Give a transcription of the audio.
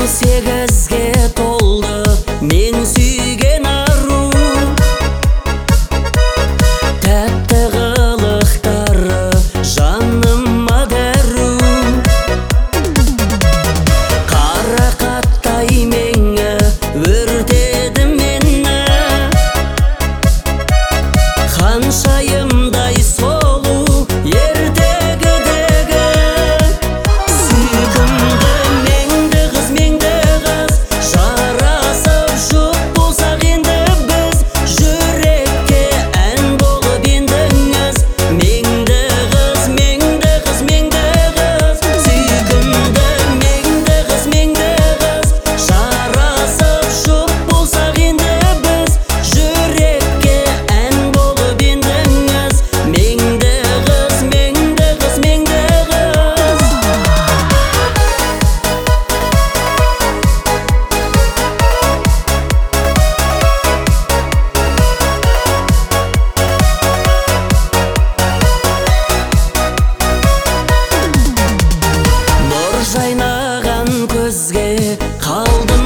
18-ге толды мен сүйген ару, тәтті қылықтары жаныма дәру. Қарақаттай мені өртеді мені, ханшайымдай солу ертегідегі. Сүйкімді меңді қыз, жарасып жұп болсақ енді біз, жүрекке ән болып ендіңіз. Меңді қыз, сүйкімді меңді қыз, жарасып жұп болсақ енді біз, жүрекке ән болып ендіңіз. Меңді қыз, нұр жайнаған көзге қалдым